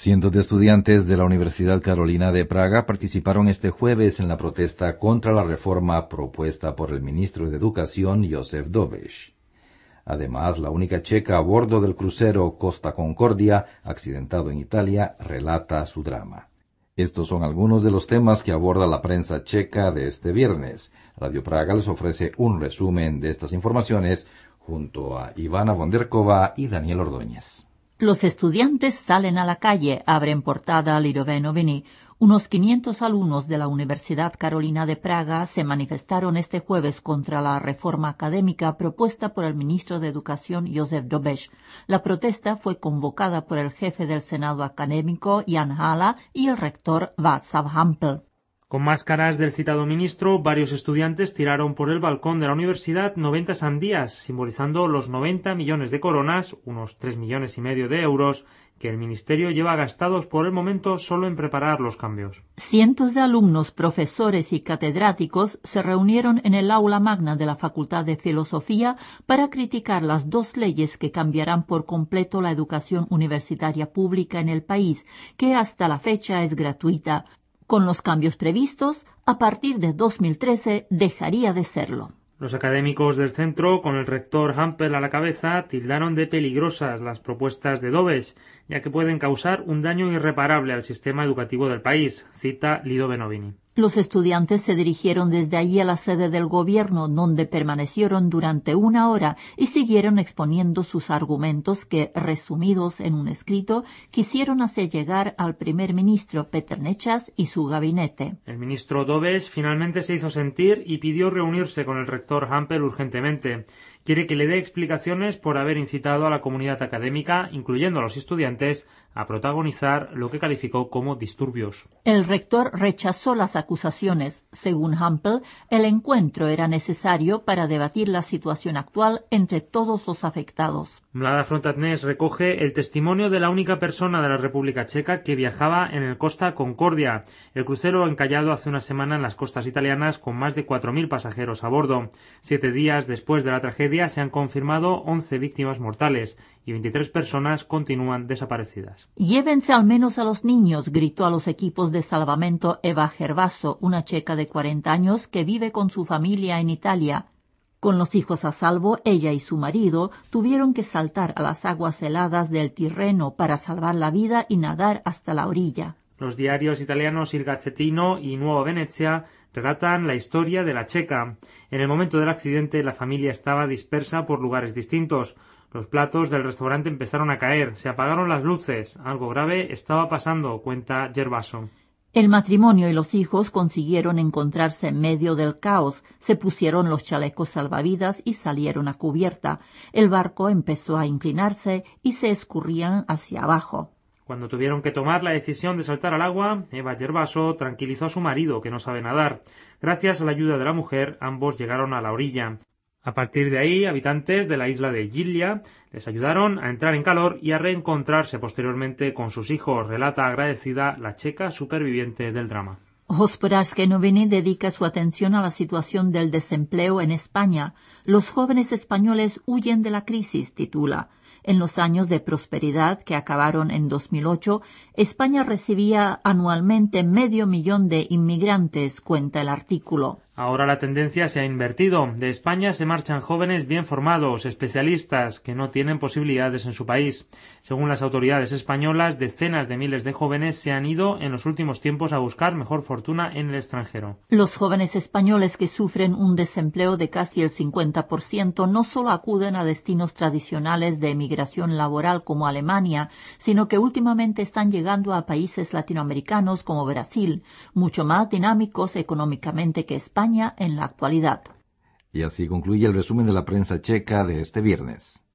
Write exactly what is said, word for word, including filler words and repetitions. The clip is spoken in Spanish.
Cientos de estudiantes de la Universidad Carolina de Praga participaron este jueves en la protesta contra la reforma propuesta por el ministro de Educación, Josef Dobeš. Además, la única checa a bordo del crucero Costa Concordia, accidentado en Italia, relata su drama. Estos son algunos de los temas que aborda la prensa checa de este viernes. Radio Praga les ofrece un resumen de estas informaciones junto a Ivana Vonderkova y Daniel Ordóñez. Los estudiantes salen a la calle, abren portada Lidové Noviny. Unos quinientos alumnos de la Universidad Carolina de Praga se manifestaron este jueves contra la reforma académica propuesta por el ministro de Educación Josef Dobeš. La protesta fue convocada por el jefe del Senado académico Jan Hala y el rector Václav Hampel. Con máscaras del citado ministro, varios estudiantes tiraron por el balcón de la universidad noventa sandías, simbolizando los noventa millones de coronas, unos tres millones y medio de euros, que el ministerio lleva gastados por el momento solo en preparar los cambios. Cientos de alumnos, profesores y catedráticos se reunieron en el aula magna de la Facultad de Filosofía para criticar las dos leyes que cambiarán por completo la educación universitaria pública en el país, que hasta la fecha es gratuita. Con los cambios previstos, a partir de dos mil trece dejaría de serlo. Los académicos del centro, con el rector Hampel a la cabeza, tildaron de peligrosas las propuestas de Dobeš, ya que pueden causar un daño irreparable al sistema educativo del país, cita Lidové Noviny. Los estudiantes se dirigieron desde allí a la sede del gobierno, donde permanecieron durante una hora y siguieron exponiendo sus argumentos que, resumidos en un escrito, quisieron hacer llegar al primer ministro Petr Nečas y su gabinete. El ministro Dobeš finalmente se hizo sentir y pidió reunirse con el rector Hampel urgentemente. Quiere que le dé explicaciones por haber incitado a la comunidad académica, incluyendo a los estudiantes, a protagonizar lo que calificó como disturbios. El rector rechazó las acusaciones. Según Hampel, el encuentro era necesario para debatir la situación actual entre todos los afectados. Mlada Frontatnes recoge el testimonio de la única persona de la República Checa que viajaba en el Costa Concordia, el crucero encallado hace una semana en las costas italianas con más de cuatro mil pasajeros a bordo. Siete días después de la tragedia se han confirmado once víctimas mortales y veintitrés personas continúan desaparecidas. Llévense al menos a los niños, gritó a los equipos de salvamento Eva Gervaso, una checa de cuarenta años que vive con su familia en Italia. Con los hijos a salvo, ella y su marido tuvieron que saltar a las aguas heladas del Tirreno para salvar la vida y nadar hasta la orilla. Los diarios italianos Il Gazzettino y Nuova Venezia relatan la historia de la checa. En el momento del accidente, la familia estaba dispersa por lugares distintos. Los platos del restaurante empezaron a caer, se apagaron las luces. Algo grave estaba pasando, cuenta Gervaso. El matrimonio y los hijos consiguieron encontrarse en medio del caos, se pusieron los chalecos salvavidas y salieron a cubierta. El barco empezó a inclinarse y se escurrían hacia abajo. Cuando tuvieron que tomar la decisión de saltar al agua, Eva Gervaso tranquilizó a su marido, que no sabe nadar. Gracias a la ayuda de la mujer, ambos llegaron a la orilla. A partir de ahí, habitantes de la isla de Gilia les ayudaron a entrar en calor y a reencontrarse posteriormente con sus hijos, relata agradecida la checa superviviente del drama. Hospodářské noviny dedica su atención a la situación del desempleo en España. Los jóvenes españoles huyen de la crisis, titula. En los años de prosperidad que acabaron en dos mil ocho, España recibía anualmente medio millón de inmigrantes, cuenta el artículo. Ahora la tendencia se ha invertido. De España se marchan jóvenes bien formados, especialistas, que no tienen posibilidades en su país. Según las autoridades españolas, decenas de miles de jóvenes se han ido en los últimos tiempos a buscar mejor fortuna en el extranjero. Los jóvenes españoles que sufren un desempleo de casi el cincuenta por ciento no solo acuden a destinos tradicionales de emigración laboral como Alemania, sino que últimamente están llegando a países latinoamericanos como Brasil, mucho más dinámicos económicamente que España en la actualidad. Y así concluye el resumen de la prensa checa de este viernes.